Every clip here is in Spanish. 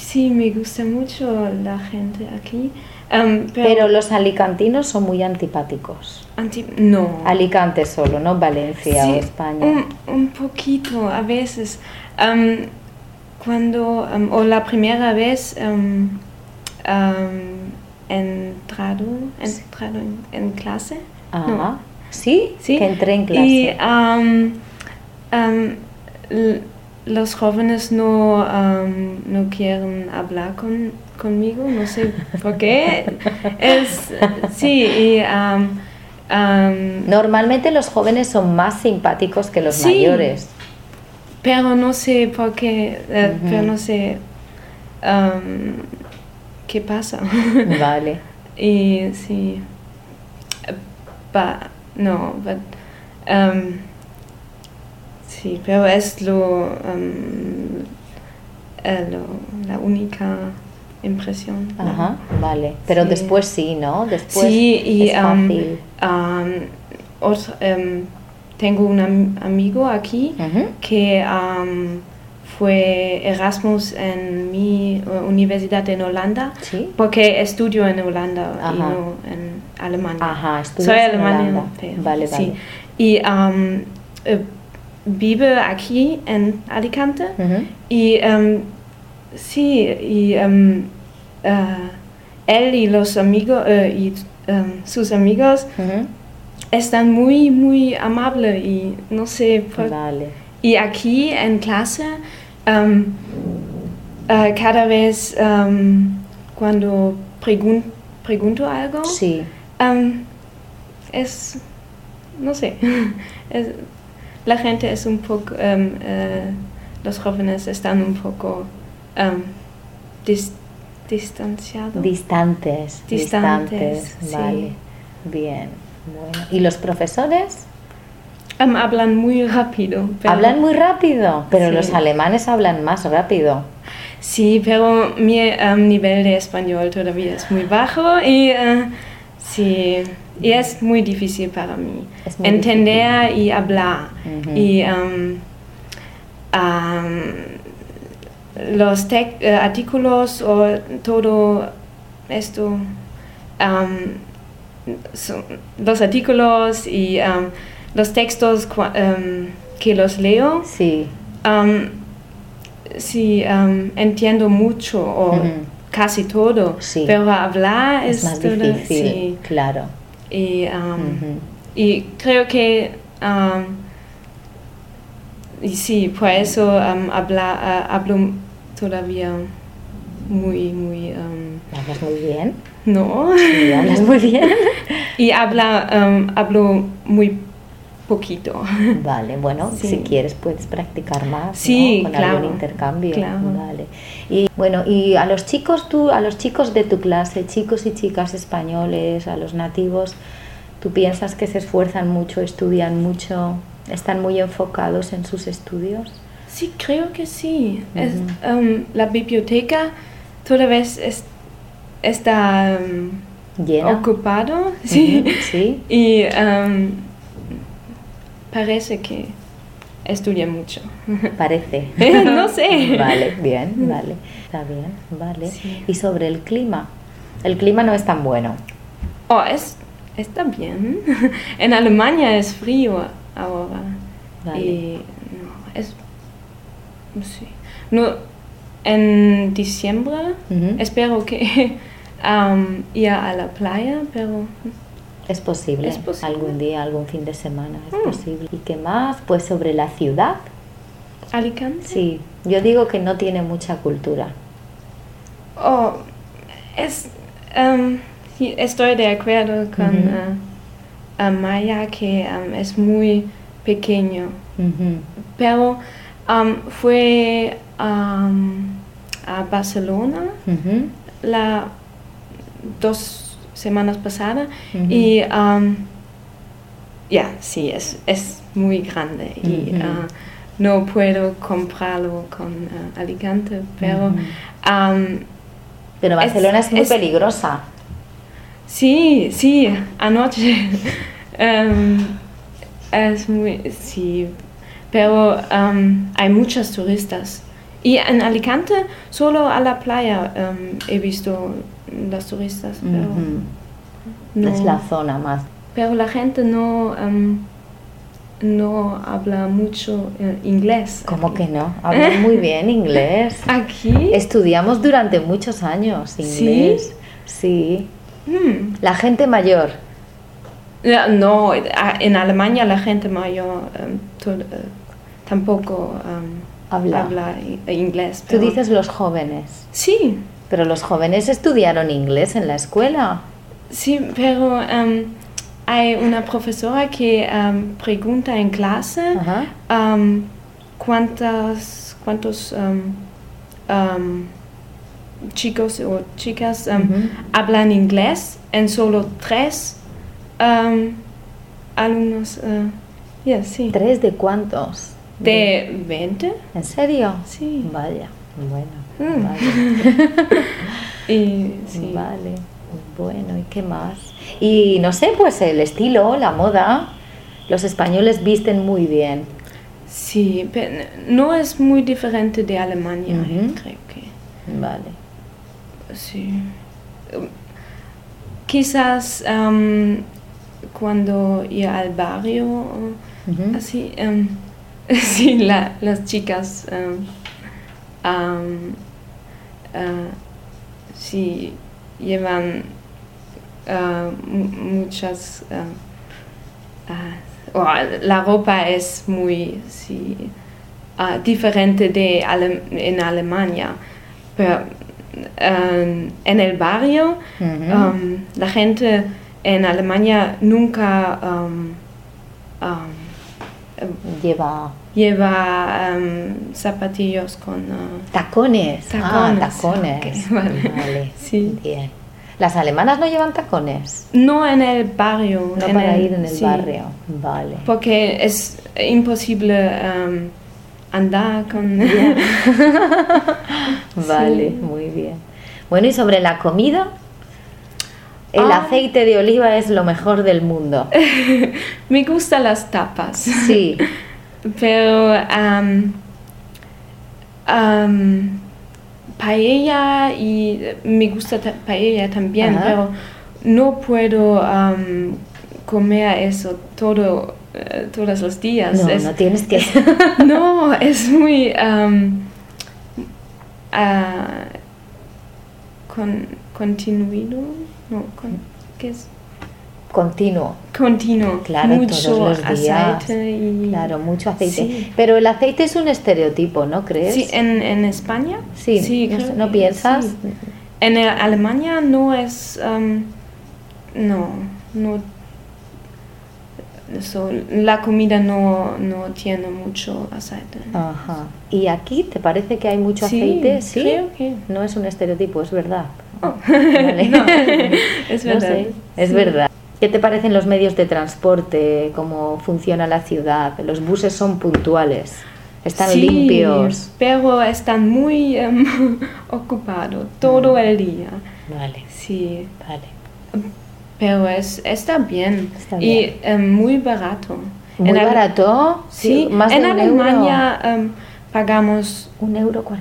Sí, me gusta mucho la gente aquí. Pero los alicantinos son muy antipáticos. No. Alicante solo, ¿no? Valencia Sí, o España. un poquito, a veces. Cuando, o la primera vez entrado en clase. Ajá. No. ¿Sí? Sí, Que entré en clase. y los jóvenes no quieren hablar conmigo, no sé por qué. Sí, y Normalmente los jóvenes son más simpáticos que los sí, mayores. pero no sé por qué, pero no sé qué pasa. Vale. Y sí, no, sí, pero es la única impresión. ¿no? Ajá, vale. Pero Sí. después sí, ¿no? Después Sí, y es fácil. tengo un amigo aquí que fue Erasmus en mi universidad en Holanda, ¿Sí? porque estudio en Holanda y Ajá. no en Alemania. Ajá, estudias Soy en alemana, Holanda. pero Vale, sí. vale. Y vive aquí en Alicante y sí, y él y los amigos y sus amigos están muy, muy amables y no sé por... Vale. Y aquí en clase, cada vez cuando pregunto algo, Sí. es, no sé, la gente es un poco, los jóvenes están un poco distanciados. Distantes, sí. Vale. Bien, bueno. ¿Y los profesores? Hablan muy rápido. Hablan muy rápido, pero Sí. los alemanes hablan más rápido. Sí, pero mi nivel de español todavía es muy bajo y sí, y es muy difícil para mí Es muy entender difícil. y hablar. Y los artículos o todo esto, los artículos y los textos que los leo, Sí. sí, entiendo mucho o casi todo, Sí. pero hablar Es más difícil, sí. claro. Y creo que y sí, por eso hablo todavía muy, muy... ¿Hablas muy bien? No. Sí, hablas muy bien. Y hablo muy poquito. Vale, bueno, Sí. si quieres puedes practicar más, Sí, ¿no? Con claro, algún intercambio. claro. Vale. Y bueno, y a los chicos de tu clase, chicos y chicas españoles, a los nativos, ¿tú piensas que se esfuerzan mucho, estudian mucho, están muy enfocados en sus estudios? Sí, creo que sí. La biblioteca toda vez está ¿Llena? ocupado, sí. Sí. Y parece que estudia mucho. Parece. No sé. Vale, bien, vale. Está bien, vale. Sí. ¿Y sobre el clima? El clima no es tan bueno. Oh, está bien. En Alemania es frío ahora. Vale. Y sí. No, en diciembre espero que ir a la playa, pero Es posible. Algún día, algún fin de semana, es posible. ¿Y qué más? Pues sobre la ciudad. Alicante. Sí, yo digo que no tiene mucha cultura. Oh, sí, estoy de acuerdo con Maya que es muy pequeño, pero fue a Barcelona las 2 semanas pasadas y sí, es muy grande y no puedo comprarlo con Alicante, pero pero Barcelona es muy peligrosa. Sí, anoche es muy, sí, pero hay muchos turistas Y en Alicante solo a la playa he visto las turistas, pero no, Es la zona más. pero la gente no habla mucho inglés. ¿Cómo aquí. que no? Hablan muy bien inglés. ¿Aquí? Estudiamos durante muchos años inglés. Sí. La gente mayor. No, en Alemania la gente mayor tampoco habla inglés. Tú pero- dices los jóvenes. Sí, Pero los jóvenes estudiaron inglés en la escuela. sí, pero hay una profesora que pregunta en clase Ajá. cuántos chicos o chicas hablan inglés en solo 3 alumnos. Sí. ¿Tres de cuántos? ¿De 20? ¿En serio? Sí. Vaya, bueno. Mm. Vale. Y sí. Vale, bueno, ¿y qué más? Y no sé, pues el estilo, la moda, los españoles visten muy bien. Sí, pero no es muy diferente de Alemania, creo que. Vale. Sí. Quizás cuando ir al barrio, así, sí, las chicas sí llevan muchas... la ropa es muy diferente de en Alemania, pero en el barrio la gente en Alemania nunca lleva zapatillos con tacones. tacones. Tacones. Ok, vale. Vale. Sí. Bien. ¿Las alemanas no llevan tacones? No en el barrio. No para ir en el sí, barrio. Vale. porque es imposible andar con... Vale, Sí. muy bien. Bueno, y sobre la comida, el aceite de oliva es lo mejor del mundo. Me gustan las tapas. Sí. Pero paella y me gusta paella también, Ajá. pero no puedo comer eso todos los días. No, no tienes que... No, es muy continuo. No, ¿qué es? Continuo. Continuo. Claro, mucho todos los días. aceite y... Claro, mucho aceite. Sí. Pero el aceite es un estereotipo, ¿no crees? Sí, en España. Sí, creo ¿no que piensas? sí. En Alemania no es, no, la comida no tiene mucho aceite. Ajá. ¿Y aquí te parece que hay mucho Sí, aceite? Sí, creo que. no es un estereotipo, es verdad. Oh. Vale. No, es No verdad. sé, es Sí. verdad. ¿Qué te parecen los medios de transporte? ¿Cómo funciona la ciudad? Los buses son puntuales, están Sí, limpios. pero están muy ocupados todo el día. Vale, Sí, vale. pero está bien. Está bien. Y muy barato. Muy barato. barato. Sí, más de en un Alemania pagamos, €1,40.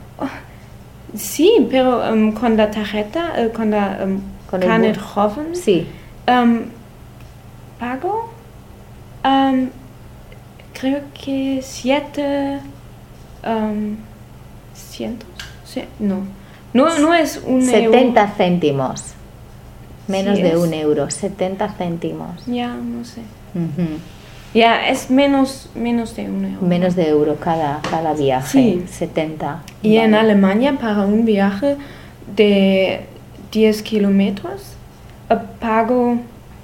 sí, pero con la tarjeta, con la Con el Planet bus. Joven, Sí, pago, creo que 700, no es un 70 céntimos. Menos Sí, de es. €1, 70 céntimos. Ya, no sé. Ujú. Ya, es menos de €1. Menos de euro cada viaje. Sí. 70. Y en Vale. Alemania, para un viaje de 10 kilómetros, pago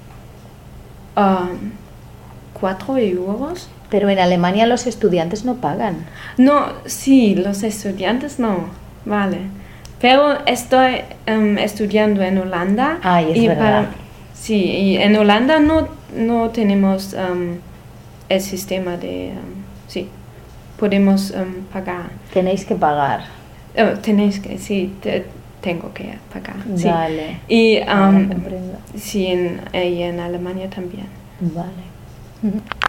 4 euros. Pero en Alemania los estudiantes no pagan. No, sí, los estudiantes no, vale. Pero estoy estudiando en Holanda. Ay, es y verdad. sí, y en Holanda no tenemos el sistema de... sí, podemos pagar. Tenéis que pagar. Tenéis que, sí, tengo que pagar. Sí. Vale. Y Ahora comprendo. sí, y en Alemania también. Vale.